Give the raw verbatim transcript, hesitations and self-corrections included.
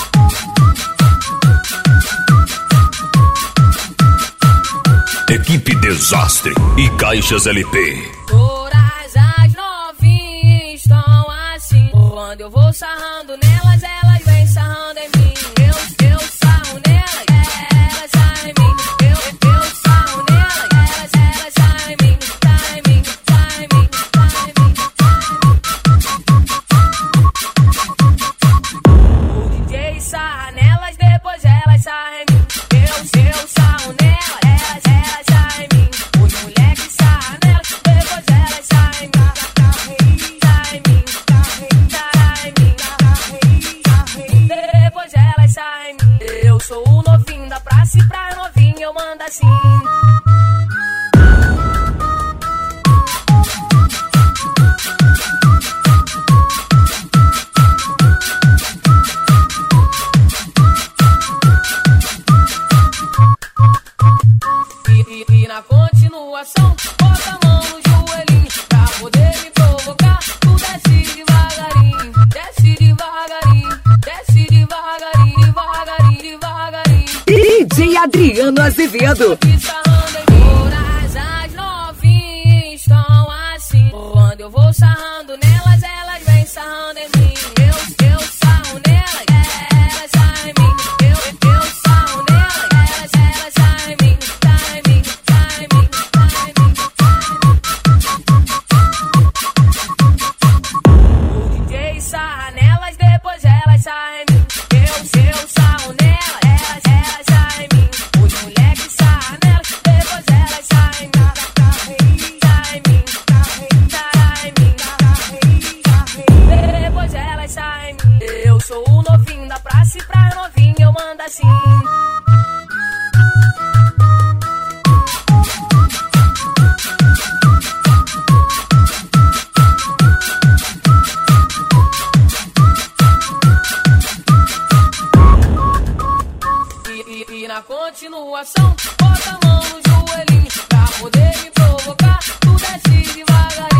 Equipe Desastre e Caixas L P. Todas as novinhas estão assim. Quando eu vou sarrando nelas, elas vêm sarrando em mim. Eu, eu sarro nelas, elas sarram em mim. Eu, eu sarro nelas, elas, elas sarram em mim. Sarram em mim, sarram em mim, sarram em mim. O D J sarra nelas, depois elas sarram em mim. Eu, eu sarro nelas, elas, elas sarram em mim. Os moleques sarram nelas, depois elas sarram em mim. Sarram em mim, sarram em mim, depois elas sarram em mim. Eu sou o novinho da praça e pra novinha eu mando assim. E, e, e na continuação, bota a mão no joelhinho pra poder me provocar. Tu desce devagarinho, desce devagarinho, desce devagarinho, devagarinho, devagarinho. D J Adriano Azevedo. Todas as novinhas estão assim. Quando eu vou sarrando nelas, elas vêm sarrando em mim. Eu, eu sarro nelas, elas sarram em mim. Eu, eu sarro nelas, elas, elas sarram em mim. Sarram em mim, sarram em mim, sarram em mim, sarram em mim. O D J sarra nelas, depois elas sarram em mim. Eu, eu sarro nelas, elas, elas sarram em mim. Os moleques sarram nelas, depois elas sarram em mim. Sarram em mim, sarram em mim, depois elas sarram em mim. Eu sou o novinho da praça e pra novinha eu mando assim. E, e, e na continuação, bota a mão no joelhinho pra poder me provocar. Tu desce devagarinho.